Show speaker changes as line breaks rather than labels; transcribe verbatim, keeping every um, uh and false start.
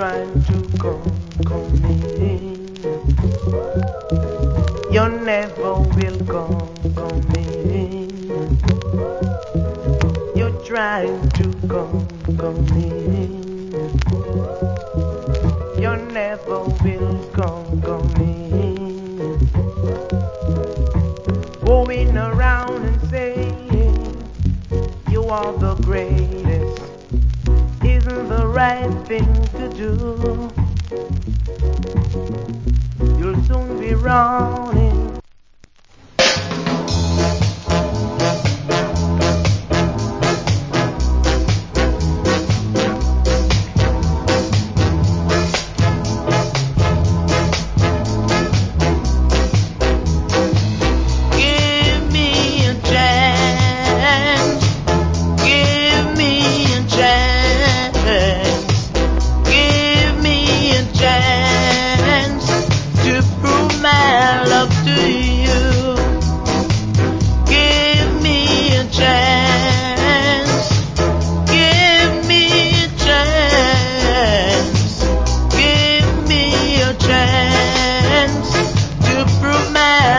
trying to conquer me. You never will conquer me. You're trying to conquer me. You never will conquer me. Going around and saying you are the greatest isn't the right thing to do. You'll soon be running